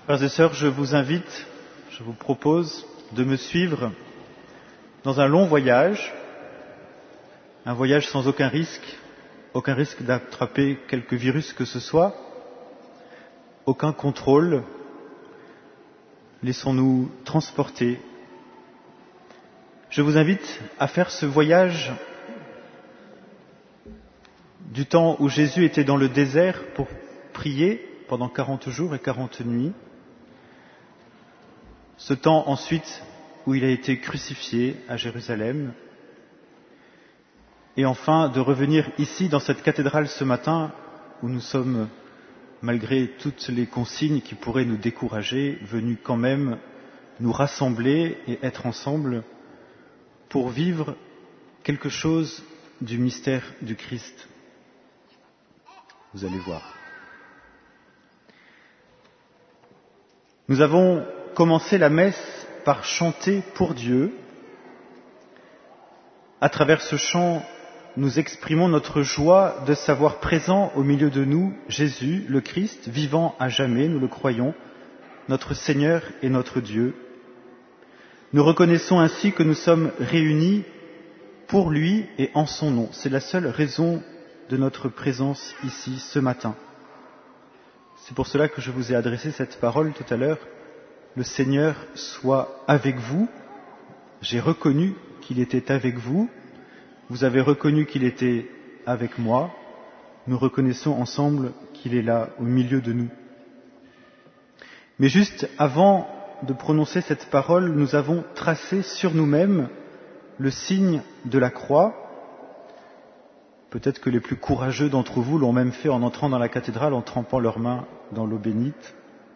Frères et sœurs, je vous propose de me suivre dans un long voyage, un voyage sans aucun risque d'attraper quelque virus que ce soit, aucun contrôle. Laissons-nous transporter. Je vous invite à faire ce voyage du temps où Jésus était dans le désert pour prier pendant 40 jours et 40 nuits, ce temps ensuite où il a été crucifié à Jérusalem, et enfin de revenir ici dans cette cathédrale ce matin où nous sommes, malgré toutes les consignes qui pourraient nous décourager, venus quand même nous rassembler et être ensemble pour vivre quelque chose du mystère du Christ. Vous allez voir. Nous avons commencé la messe par chanter pour Dieu. À travers ce chant, nous exprimons notre joie de savoir présent au milieu de nous Jésus, le Christ, vivant à jamais, nous le croyons, notre Seigneur et notre Dieu. Nous reconnaissons ainsi que nous sommes réunis pour lui et en son nom. C'est la seule raison de notre présence ici ce matin. C'est pour cela que je vous ai adressé cette parole tout à l'heure. Le Seigneur soit avec vous. J'ai reconnu qu'il était avec vous. Vous avez reconnu qu'il était avec moi. Nous reconnaissons ensemble qu'il est là au milieu de nous. Mais juste avant de prononcer cette parole, nous avons tracé sur nous-mêmes le signe de la croix. Peut-être que les plus courageux d'entre vous l'ont même fait en entrant dans la cathédrale, en trempant leurs mains dans l'eau bénite.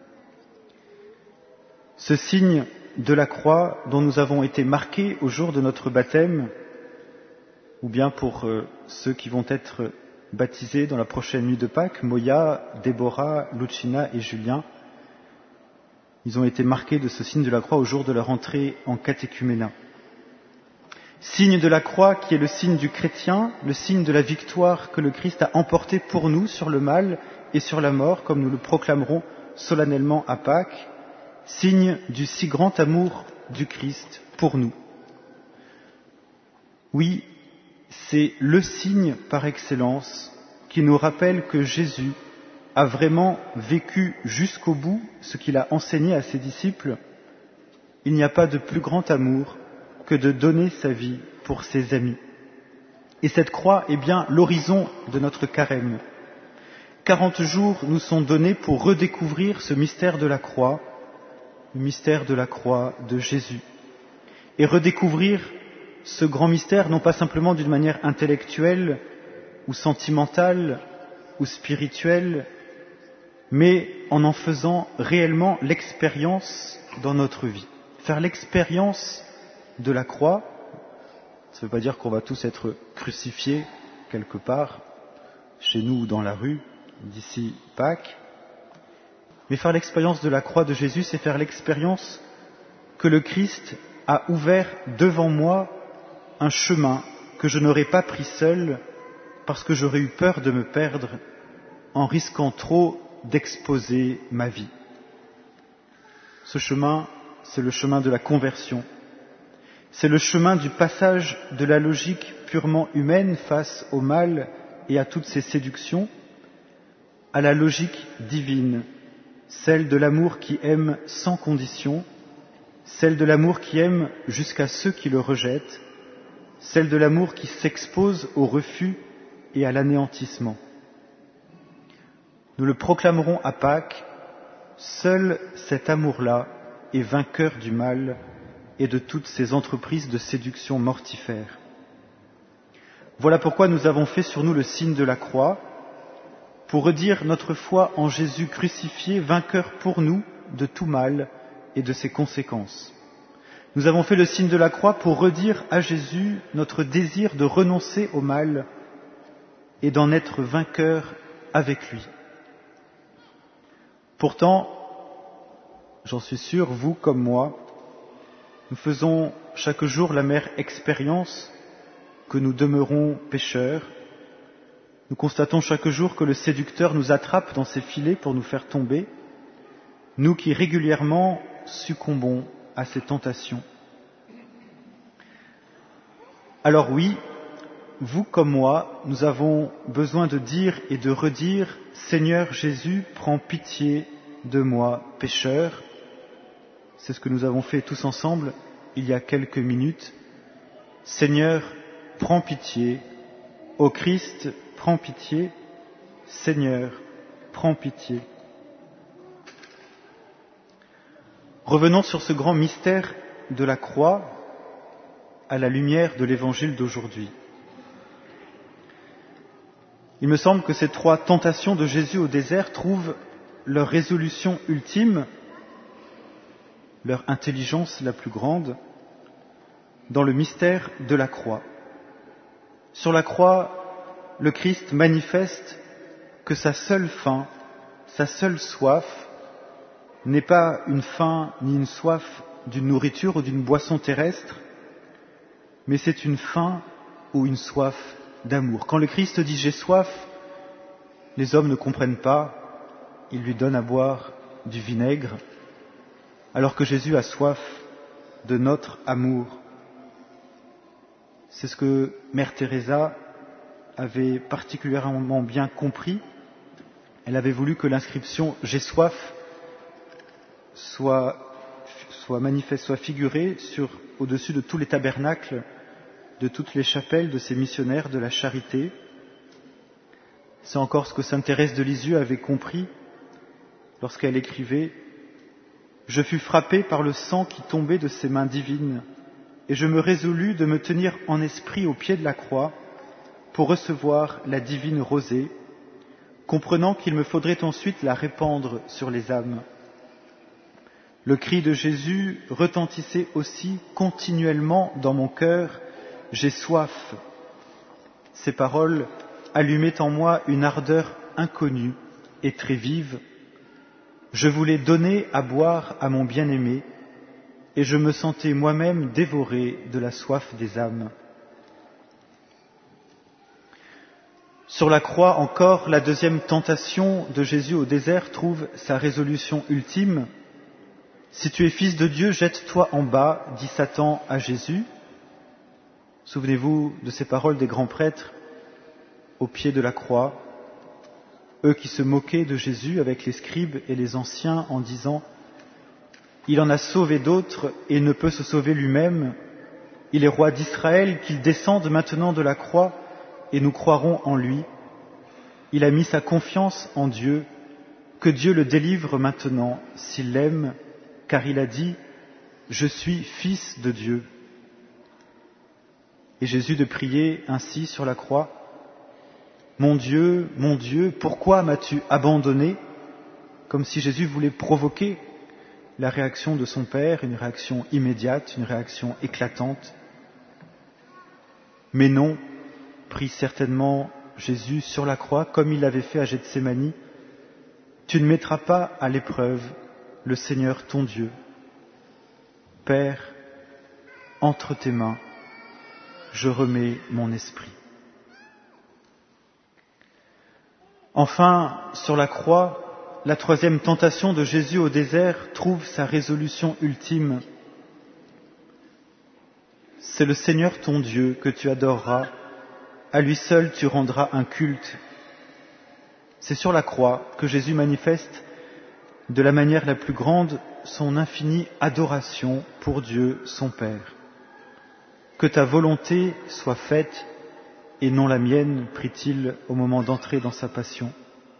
Ce signe de la croix dont nous avons été marqués au jour de notre baptême, ou bien pour ceux qui vont être baptisés dans la prochaine nuit de Pâques, Moya, Déborah, Lucina et Julien, ils ont été marqués de ce signe de la croix au jour de leur entrée en catéchuménat. Signe de la croix qui est le signe du chrétien, le signe de la victoire que le Christ a emportée pour nous sur le mal et sur la mort, comme nous le proclamerons solennellement à Pâques, signe du si grand amour du Christ pour nous. Oui, c'est le signe par excellence qui nous rappelle que Jésus a vraiment vécu jusqu'au bout ce qu'il a enseigné à ses disciples. Il n'y a pas de plus grand amour que de donner sa vie pour ses amis. Et cette croix est bien l'horizon de notre carême. 40 jours nous sont donnés pour redécouvrir ce mystère de la croix, le mystère de la croix de Jésus. Et redécouvrir ce grand mystère, non pas simplement d'une manière intellectuelle ou sentimentale ou spirituelle, mais en faisant réellement l'expérience dans notre vie. Faire l'expérience de la croix, ça ne veut pas dire qu'on va tous être crucifiés quelque part, chez nous ou dans la rue, d'ici Pâques, mais faire l'expérience de la croix de Jésus, c'est faire l'expérience que le Christ a ouvert devant moi un chemin que je n'aurais pas pris seul parce que j'aurais eu peur de me perdre en risquant trop d'exposer ma vie. Ce chemin, c'est le chemin de la conversion. C'est le chemin du passage de la logique purement humaine face au mal et à toutes ses séductions, à la logique divine, celle de l'amour qui aime sans condition, celle de l'amour qui aime jusqu'à ceux qui le rejettent, celle de l'amour qui s'expose au refus et à l'anéantissement. Nous le proclamerons à Pâques, seul cet amour-là est vainqueur du mal et de toutes ces entreprises de séduction mortifères. Voilà pourquoi nous avons fait sur nous le signe de la croix, pour redire notre foi en Jésus crucifié, vainqueur pour nous de tout mal et de ses conséquences. Nous avons fait le signe de la croix pour redire à Jésus notre désir de renoncer au mal et d'en être vainqueur avec lui. Pourtant, j'en suis sûr, vous comme moi, nous faisons chaque jour l'amère expérience que nous demeurons pécheurs. Nous constatons chaque jour que le séducteur nous attrape dans ses filets pour nous faire tomber. nous qui régulièrement succombons à ces tentations. Alors oui, vous comme moi, nous avons besoin de dire et de redire « Seigneur Jésus, prends pitié de moi, pécheur ». C'est ce que nous avons fait tous ensemble il y a quelques minutes. « Seigneur, prends pitié. Ô Christ, prends pitié. Seigneur, prends pitié. » Revenons sur ce grand mystère de la croix à la lumière de l'évangile d'aujourd'hui. Il me semble que ces 3 tentations de Jésus au désert trouvent leur résolution ultime, leur intelligence la plus grande, dans le mystère de la croix. Sur la croix, le Christ manifeste que sa seule faim, sa seule soif, n'est pas une faim ni une soif d'une nourriture ou d'une boisson terrestre, mais c'est une faim ou une soif d'amour. Quand le Christ dit « j'ai soif », les hommes ne comprennent pas, ils lui donnent à boire du vinaigre, alors que Jésus a soif de notre amour. C'est ce que Mère Teresa avait particulièrement bien compris. Elle avait voulu que l'inscription « j'ai soif » soit manifeste, soit figurée au-dessus de tous les tabernacles, de toutes les chapelles de ces missionnaires de la charité. C'est encore ce que sainte Thérèse de Lisieux avait compris lorsqu'elle écrivait « Je fus frappée par le sang qui tombait de ses mains divines, et je me résolus de me tenir en esprit au pied de la croix pour recevoir la divine rosée, comprenant qu'il me faudrait ensuite la répandre sur les âmes. Le cri de Jésus retentissait aussi continuellement dans mon cœur « J'ai soif ». Ces paroles allumaient en moi une ardeur inconnue et très vive. Je voulais donner à boire à mon bien-aimé et je me sentais moi-même dévoré de la soif des âmes. Sur la croix encore, la deuxième tentation de Jésus au désert trouve sa résolution ultime. « Si tu es fils de Dieu, jette-toi en bas », dit Satan à Jésus. Souvenez-vous de ces paroles des grands prêtres au pied de la croix, eux qui se moquaient de Jésus avec les scribes et les anciens en disant « Il en a sauvé d'autres et ne peut se sauver lui-même. Il est roi d'Israël, qu'il descende maintenant de la croix et nous croirons en lui. Il a mis sa confiance en Dieu, que Dieu le délivre maintenant s'il l'aime, car il a dit « Je suis fils de Dieu ». Et Jésus de prier ainsi sur la croix « Mon Dieu, pourquoi m'as-tu abandonné ?» Comme si Jésus voulait provoquer la réaction de son Père, une réaction immédiate, une réaction éclatante. Mais non, prie certainement Jésus sur la croix, comme il l'avait fait à Gethsémani, « Tu ne mettras pas à l'épreuve le Seigneur ton Dieu. Père, entre tes mains, je remets mon esprit. » Enfin, sur la croix, la troisième tentation de Jésus au désert trouve sa résolution ultime. C'est le Seigneur ton Dieu que tu adoreras, à lui seul tu rendras un culte. C'est sur la croix que Jésus manifeste de la manière la plus grande son infinie adoration pour Dieu, son Père. Que ta volonté soit faite et non la mienne, prie-t-il au moment d'entrer dans sa passion.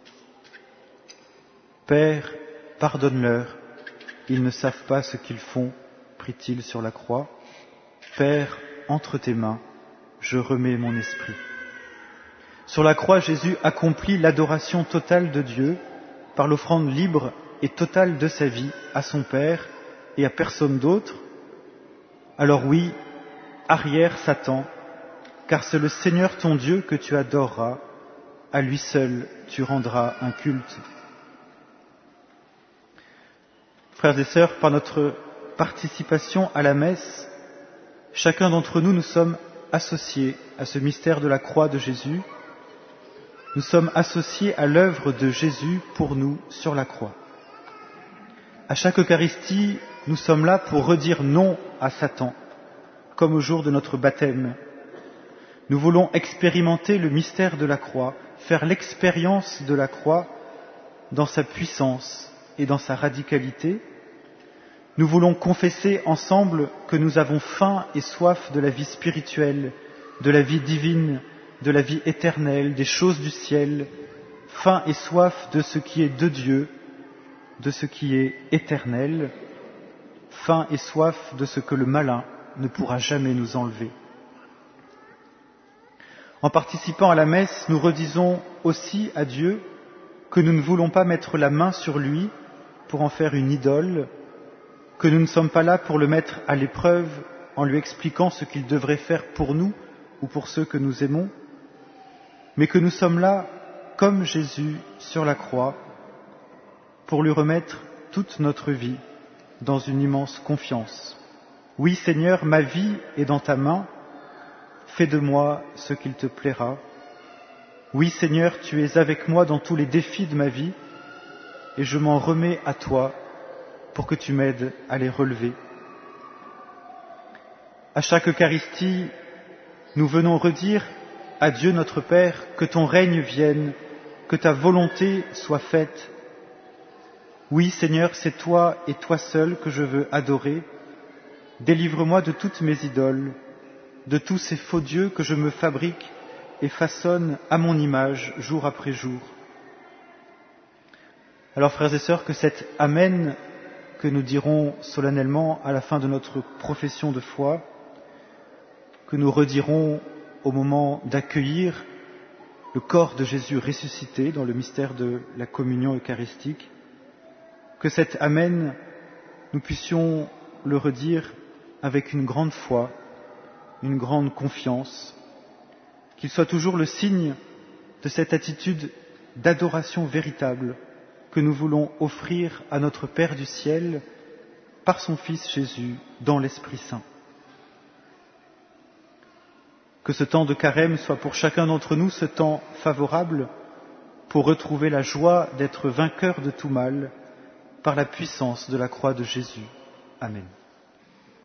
Père, pardonne-leur, ils ne savent pas ce qu'ils font, prie-t-il sur la croix. Père, entre tes mains, je remets mon esprit. Sur la croix, Jésus accomplit l'adoration totale de Dieu par l'offrande libre et totale de sa vie à son Père et à personne d'autre. Alors oui, arrière Satan, car c'est le Seigneur ton Dieu que tu adoreras, à lui seul tu rendras un culte. Frères et sœurs, par notre participation à la messe, chacun d'entre nous, nous sommes associés à ce mystère de la croix de Jésus. Nous sommes associés à l'œuvre de Jésus pour nous sur la croix. À chaque Eucharistie, nous sommes là pour redire non à Satan, comme au jour de notre baptême. Nous voulons expérimenter le mystère de la croix, faire l'expérience de la croix dans sa puissance et dans sa radicalité. Nous voulons confesser ensemble que nous avons faim et soif de la vie spirituelle, de la vie divine, de la vie éternelle, des choses du ciel, faim et soif de ce qui est de Dieu, de ce qui est éternel, faim et soif de ce que le malin ne pourra jamais nous enlever. En participant à la messe, nous redisons aussi à Dieu que nous ne voulons pas mettre la main sur lui pour en faire une idole, que nous ne sommes pas là pour le mettre à l'épreuve en lui expliquant ce qu'il devrait faire pour nous ou pour ceux que nous aimons, mais que nous sommes là, comme Jésus sur la croix, pour lui remettre toute notre vie dans une immense confiance. Oui, Seigneur, ma vie est dans ta main, fais de moi ce qu'il te plaira. Oui, Seigneur, tu es avec moi dans tous les défis de ma vie, et je m'en remets à toi pour que tu m'aides à les relever. À chaque Eucharistie, nous venons redire à Dieu notre Père que ton règne vienne, que ta volonté soit faite. Oui, Seigneur, c'est toi et toi seul que je veux adorer. Délivre-moi de toutes mes idoles, de tous ces faux dieux que je me fabrique et façonne à mon image jour après jour. Alors, frères et sœurs, que cet Amen que nous dirons solennellement à la fin de notre profession de foi, que nous redirons au moment d'accueillir le corps de Jésus ressuscité dans le mystère de la communion eucharistique, que cet Amen, nous puissions le redire avec une grande foi, une grande confiance, qu'il soit toujours le signe de cette attitude d'adoration véritable que nous voulons offrir à notre Père du ciel par son Fils Jésus dans l'Esprit Saint. Que ce temps de carême soit pour chacun d'entre nous ce temps favorable pour retrouver la joie d'être vainqueur de tout mal par la puissance de la croix de Jésus. Amen.